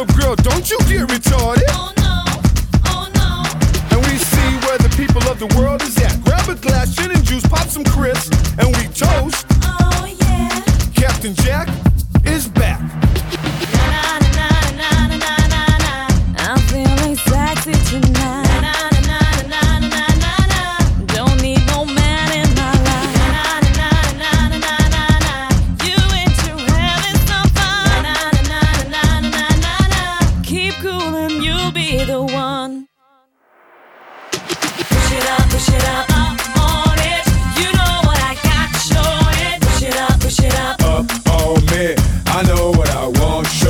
up, girl, don't you get retarded. Oh no, oh no. And we see where the people of the world is at. Grab a glass, gin and juice, pop some crisps, and we toast. Oh yeah. Captain Jack is back. Na na na na na na na. I'm feeling sexy tonight. Na na na na na na na. Don't need no man in my life. Na na na na na na na. You into having some fun. Na na na na na na na. Keep cool and you'll be the one. Push it up, push it up.